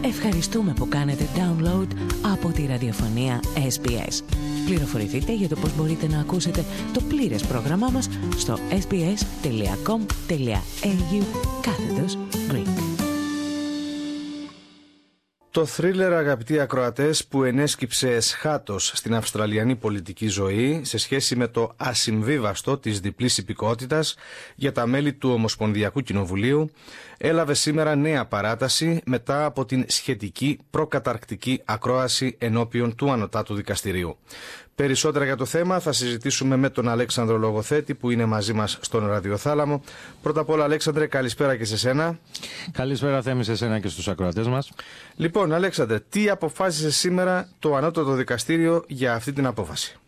Ευχαριστούμε που κάνετε download από τη ραδιοφωνία SBS. Πληροφορηθείτε για το πώς μπορείτε να ακούσετε το πλήρες πρόγραμμά μας στο sbs.com.au/Greek. Το θρίλερ, αγαπητοί ακροατές, που ενέσκυψε εσχάτως στην αυστραλιανή πολιτική ζωή σε σχέση με το ασυμβίβαστο της διπλής υπηκότητας για τα μέλη του Ομοσπονδιακού Κοινοβουλίου, έλαβε σήμερα νέα παράταση μετά από την σχετική προκαταρκτική ακρόαση ενώπιον του Ανωτάτου Δικαστηρίου. Περισσότερα για το θέμα θα συζητήσουμε με τον Αλέξανδρο Λογοθέτη, που είναι μαζί μας στον ραδιοθάλαμο. Πρώτα απ' όλα, Αλέξανδρε, καλησπέρα και σε σένα. Καλησπέρα, Θέμη, σε σένα και στους ακροατές μας. Λοιπόν, Αλέξανδρε, τι σήμερα το Ανώτατο Δικαστήριο για αυτή την απόφαση?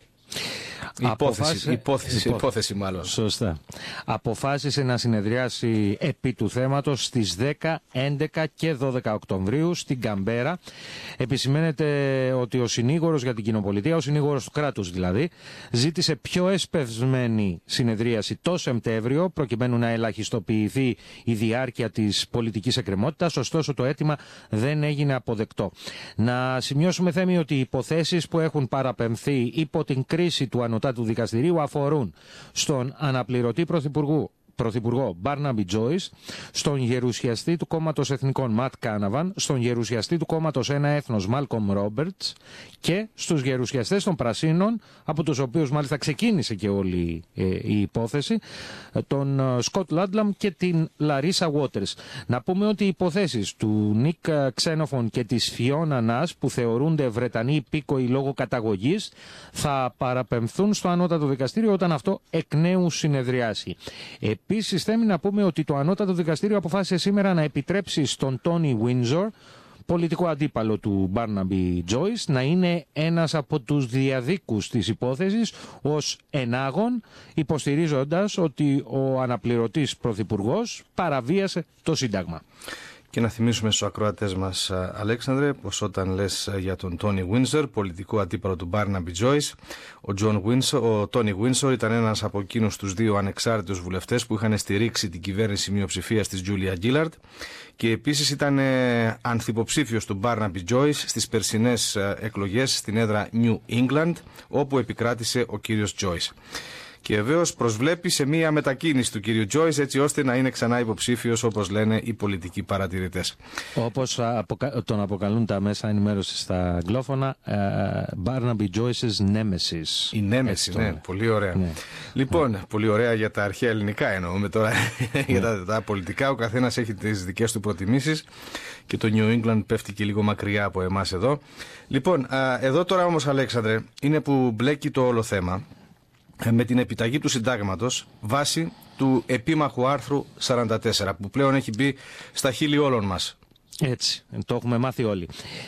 Υπόθεση μάλλον. Σωστά. Αποφάσισε να συνεδριάσει επί του θέματος στις 10, 11 και 12 Οκτωβρίου στην Καμπέρα. Επισημαίνεται ότι ο συνήγορος για την κοινοπολιτεία, ο συνήγορος του κράτους δηλαδή, ζήτησε πιο εσπευσμένη συνεδρίαση το Σεπτέμβριο, προκειμένου να ελαχιστοποιηθεί η διάρκεια της πολιτικής εκκρεμότητας. Ωστόσο, το αίτημα δεν έγινε αποδεκτό. Να σημειώσουμε, Θέμη, ότι οι υποθέσεις που έχουν παραπεμφθεί υπό την κρίση του Ανωτάτου Δικαστηρίου αφορούν στον αναπληρωτή Πρωθυπουργό Μπάρναμπι Τζόις, στον γερουσιαστή του Κόμματος Εθνικών Ματ Κάναβαν, στον γερουσιαστή του Κόμματος Ένα Έθνος Μάλκομ Ρόμπερτς και στους γερουσιαστές των Πρασίνων, από τους οποίους μάλιστα ξεκίνησε και όλη η υπόθεση, τον Σκοτ Λάντλαμ και την Λαρίσα Βότερς. Να πούμε ότι οι υποθέσεις του Νίκ Ξένοφον και της Φιώνα Νας, που θεωρούνται Βρετανοί υπήκοοι λόγω καταγωγής, θα παραπεμφθούν στο Ανώτατο Δικαστήριο όταν αυτό εκ νέου συνεδριάσει. Επίσης, θέλει να πούμε ότι το Ανώτατο Δικαστήριο αποφάσισε σήμερα να επιτρέψει στον Τόνι Βίνζορ, πολιτικό αντίπαλο του Μπάρναμπι Τζόις, να είναι ένας από τους διαδίκους της υπόθεσης ως ενάγων, υποστηρίζοντας ότι ο αναπληρωτής πρωθυπουργός παραβίασε το Σύνταγμα. Και να θυμίσουμε στους ακροατές μας, Αλέξανδρε, πως όταν λες για τον Τόνι Βίνσορ, πολιτικό αντίπαλο του Μπάρναμπι Τζόις, ο Τόνι Βίνσορ ήταν ένας από εκείνους τους δύο ανεξάρτητους βουλευτές που είχαν στηρίξει την κυβέρνηση μειοψηφίας της Τζούλια Γκίλαρντ και επίσης ήταν ανθυποψήφιος του Μπάρναμπι Τζόις στις περσινές εκλογές στην έδρα New England, όπου επικράτησε ο κύριος Τζόις. Και βεβαίως προσβλέπει σε μία μετακίνηση του κύριου Τζόις, έτσι ώστε να είναι ξανά υποψήφιος, όπως λένε οι πολιτικοί παρατηρητές. Όπως τον αποκαλούν τα μέσα ενημέρωσης στα αγγλόφωνα, Barnaby Joyce's Nemesis. Η Nemesis, ναι, πολύ ωραία. Ναι. Λοιπόν, πολύ ωραία για τα αρχαία ελληνικά εννοούμε τώρα. Για τα πολιτικά, ο καθένας έχει τις δικές του προτιμήσεις και το New England πέφτει και λίγο μακριά από εμάς εδώ. Λοιπόν, εδώ τώρα όμως, Αλέξανδρε, είναι που μπλέκει το όλο θέμα με την επιταγή του συντάγματος βάσει του επίμαχου άρθρου 44, που πλέον έχει μπει στα χείλη όλων μας. Έτσι, το έχουμε μάθει όλοι.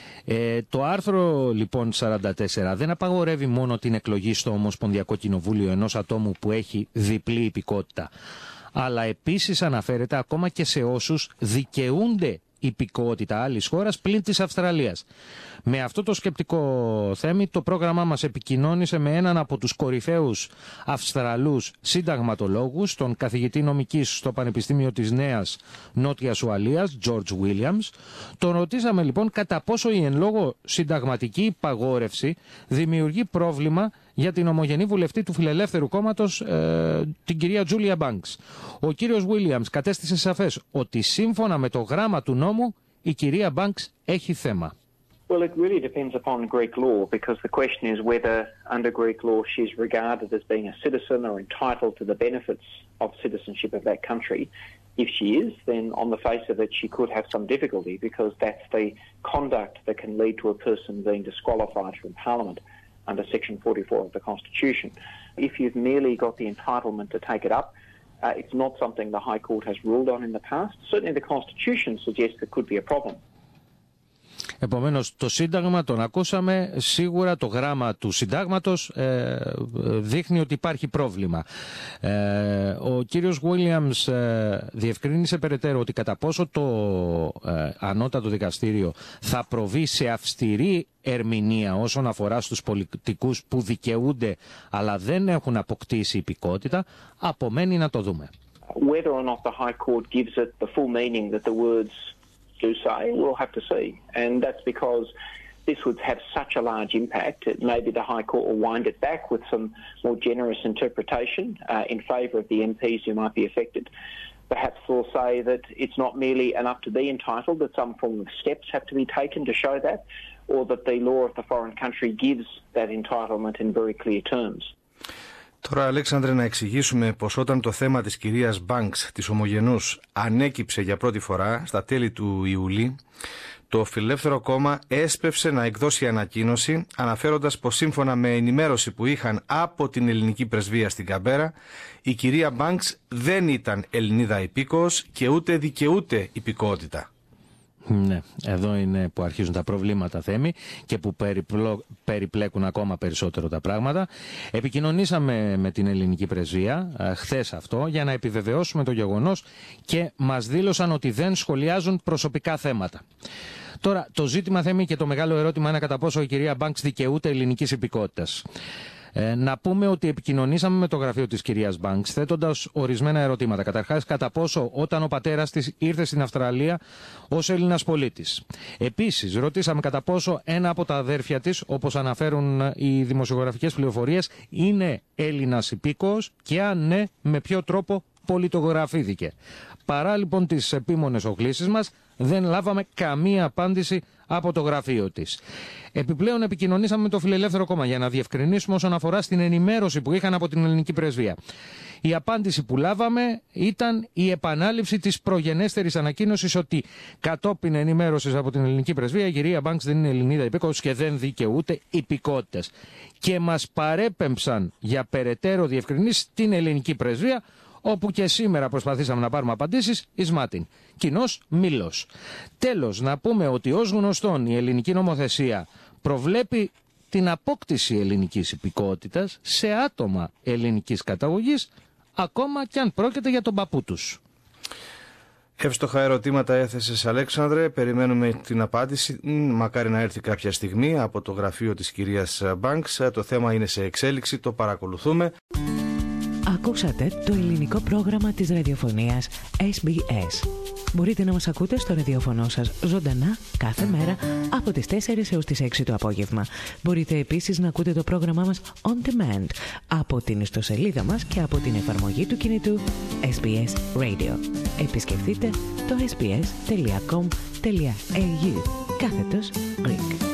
Το άρθρο λοιπόν 44 δεν απαγορεύει μόνο την εκλογή στο Ομοσπονδιακό Κοινοβούλιο ενός ατόμου που έχει διπλή υπηκότητα, αλλά επίσης αναφέρεται ακόμα και σε όσους δικαιούνται υπηκότητα άλλης χώρας πλην της Αυστραλίας. Με αυτό το σκεπτικό, Θέμη, το πρόγραμμά μας επικοινώνησε με έναν από τους κορυφαίους Αυστραλούς συνταγματολόγους, τον καθηγητή νομικής στο Πανεπιστήμιο της Νέας Νότιας Ουαλίας, George Williams. Τον ρωτήσαμε λοιπόν κατά πόσο η εν λόγω συνταγματική υπαγόρευση δημιουργεί πρόβλημα για την ομογενή βουλευτή του Φιλελεύθερου Κόμματος, την κυρία Τζούλια Μπάνκς. Ο κύριος Williams κατέστησε σαφές ότι σύμφωνα με το γράμμα του νόμου η κυρία Μπάνκς έχει θέμα. Well, it really depends upon Greek law, because the question is whether under Greek law she's regarded as being a citizen or entitled to the benefits of citizenship of that country. If she is, then on the face of it she could have some difficulty, because that's the conduct that can lead to a person being disqualified from Parliament under Section 44 of the Constitution. If you've merely got the entitlement to take it up, it's not something the High Court has ruled on in the past. Certainly the Constitution suggests there could be a problem. Επομένως, το Σύνταγμα, τον ακούσαμε, σίγουρα το γράμμα του Συντάγματος δείχνει ότι υπάρχει πρόβλημα. Ο κύριος Williams διευκρίνησε περαιτέρω ότι κατά πόσο το Ανώτατο Δικαστήριο θα προβεί σε αυστηρή ερμηνεία όσον αφορά στους πολιτικούς που δικαιούνται αλλά δεν έχουν αποκτήσει υπηκότητα, απομένει να το δούμε. Whether or not the High Court gives it the full meaning that the words do say, we'll have to see. And that's because this would have such a large impact. Maybe the High Court will wind it back with some more generous interpretation in favour of the MPs who might be affected. Perhaps they'll say that it's not merely enough to be entitled, that some form of steps have to be taken to show that, or that the law of the foreign country gives that entitlement in very clear terms. Τώρα, Αλέξανδρε, να εξηγήσουμε πως όταν το θέμα της κυρίας Μπάνκς, της Ομογενούς, ανέκυψε για πρώτη φορά στα τέλη του Ιουλίου, το Φιλελεύθερο Κόμμα έσπευσε να εκδώσει ανακοίνωση αναφέροντας πως σύμφωνα με ενημέρωση που είχαν από την ελληνική πρεσβεία στην Καμπέρα, η κυρία Μπάνκς δεν ήταν Ελληνίδα υπήκοος και ούτε δικαιούται υπηκότητα. Ναι, εδώ είναι που αρχίζουν τα προβλήματα, Θέμη, και που περιπλέκουν ακόμα περισσότερο τα πράγματα. Επικοινωνήσαμε με την ελληνική πρεσβεία χθες αυτό για να επιβεβαιώσουμε το γεγονός και μας δήλωσαν ότι δεν σχολιάζουν προσωπικά θέματα. Τώρα, το ζήτημα, Θέμη, και το μεγάλο ερώτημα είναι κατά πόσο η κυρία Μπάνκς δικαιούται ελληνικής υπηκότητας. Να πούμε ότι επικοινωνήσαμε με το γραφείο της κυρίας Μπάνκς θέτοντας ορισμένα ερωτήματα. Καταρχάς, κατά πόσο όταν ο πατέρας της ήρθε στην Αυστραλία ως Έλληνας πολίτης. Επίσης, ρωτήσαμε κατά πόσο ένα από τα αδέρφια της, όπως αναφέρουν οι δημοσιογραφικές πληροφορίες, είναι Έλληνας υπήκοος και αν ναι, με ποιο τρόπο πολιτογραφήθηκε. Παρά λοιπόν τις επίμονες οχλήσεις μας, δεν λάβαμε καμία απάντηση από το γραφείο της. Επιπλέον επικοινωνήσαμε με το Φιλελεύθερο Κόμμα για να διευκρινίσουμε όσον αφορά στην ενημέρωση που είχαν από την ελληνική πρεσβεία. Η απάντηση που λάβαμε ήταν η επανάληψη της προγενέστερης ανακοίνωσης ότι κατόπιν ενημέρωσης από την ελληνική πρεσβεία η κυρία Μπάνκς δεν είναι Ελληνίδα υπήκοος και δεν δικαιούται υπηκότητες. Και μας παρέπεμψαν για περαιτέρω διευκρινήσεις στην ελληνική πρεσβεία, όπου και σήμερα προσπαθήσαμε να πάρουμε απαντήσεις εις μάτιν. Κοινός μήλος. Τέλος, να πούμε ότι ως γνωστόν η ελληνική νομοθεσία προβλέπει την απόκτηση ελληνικής υπηκότητας σε άτομα ελληνικής καταγωγής, ακόμα και αν πρόκειται για τον παππού τους. Εύστοχα ερωτήματα έθεσες, Αλέξανδρε. Περιμένουμε την απάντηση. Μακάρι να έρθει κάποια στιγμή από το γραφείο της κυρίας Μπάνκς. Το θέμα είναι σε εξέλιξη, το παρακολουθούμε. Ακούσατε το ελληνικό πρόγραμμα της ραδιοφωνίας SBS. Μπορείτε να μας ακούτε στο ραδιοφωνό σας ζωντανά κάθε μέρα από τις 4 έως τις 6 το απόγευμα. Μπορείτε επίσης να ακούτε το πρόγραμμά μας on demand από την ιστοσελίδα μας και από την εφαρμογή του κινητού SBS Radio. Επισκεφτείτε το sbs.com.au/Greek.